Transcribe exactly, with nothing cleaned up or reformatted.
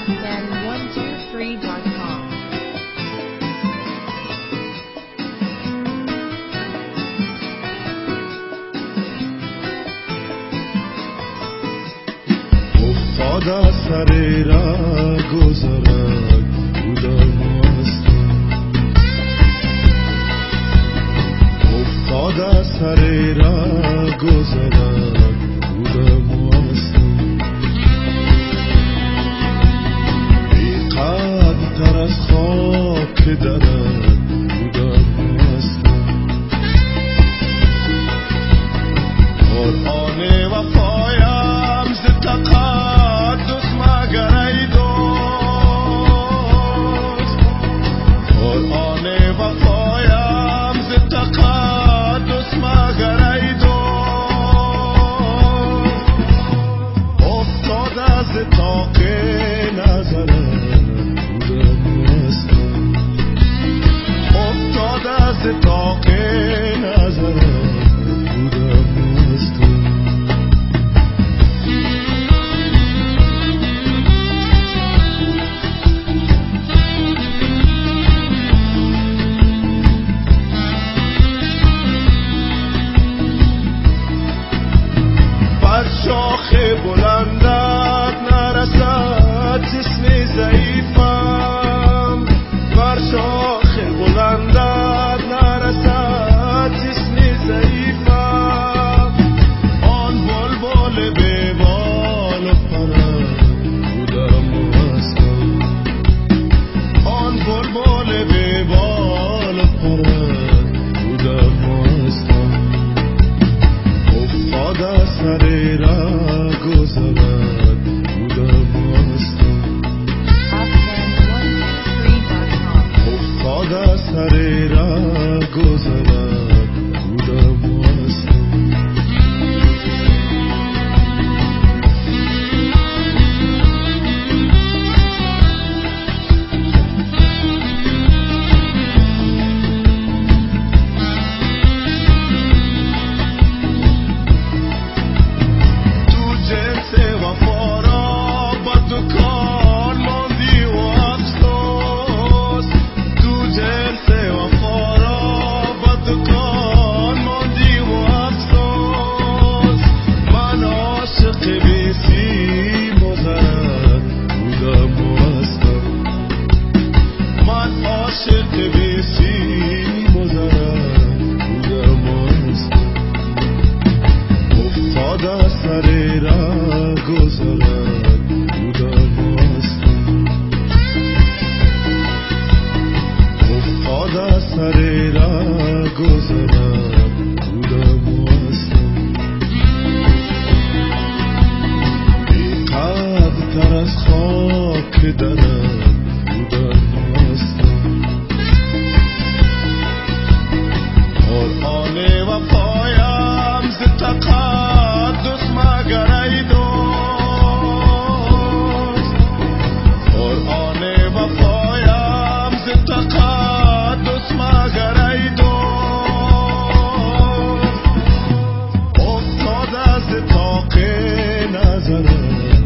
afghan one two three dot com. افتاد از سر ره گذرد بودم مستم، افتاد از سر ره گذرد بودم مستم، بی قدر تر از خاک درد بودم مستم. قرآن وفایم ز تقدس مگر ای دوست، قرآن وفایم ز تقدس مگر ای دوست. افتاد از طاق نظرم بودم مستم، افتاد از طاق نظرم بودم مستم. بر شاخ بلندت نرسد جسم ضعیفم، بر شاخ بلندت نرسد جسم ضعیفم. آن بلبل به بال و پرم بودم مستم، آن بلبل به بال و پرم بودم مستم. افتاد از سر ره گذرد بودم مستم، افتاد از سر ره گذرد بودم مستم. نظرم